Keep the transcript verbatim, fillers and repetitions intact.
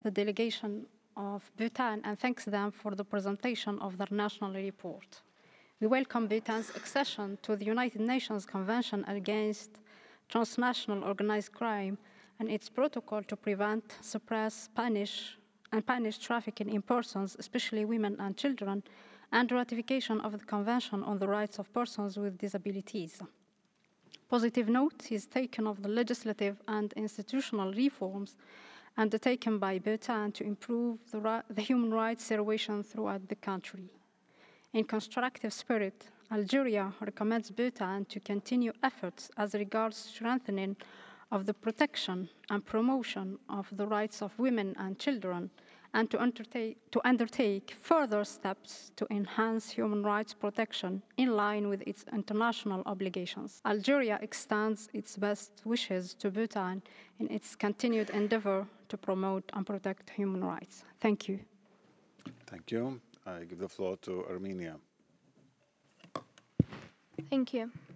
the delegation of Bhutan and thanks them for the presentation of their national report. We welcome Bhutan's accession to the United Nations Convention Against Transnational Organized Crime and its protocol to prevent, suppress, punish, and punish trafficking in persons, especially women and children, and ratification of the Convention on the Rights of Persons with Disabilities. Positive note is taken of the legislative and institutional reforms undertaken by Bhutan to improve the, the human rights situation throughout the country. In constructive spirit, Algeria recommends Bhutan to continue efforts as regards strengthening of the protection and promotion of the rights of women and children, and to undertake, to undertake further steps to enhance human rights protection in line with its international obligations. Algeria extends its best wishes to Bhutan in its continued endeavor to promote and protect human rights. Thank you. Thank you. I give the floor to Armenia. Thank you.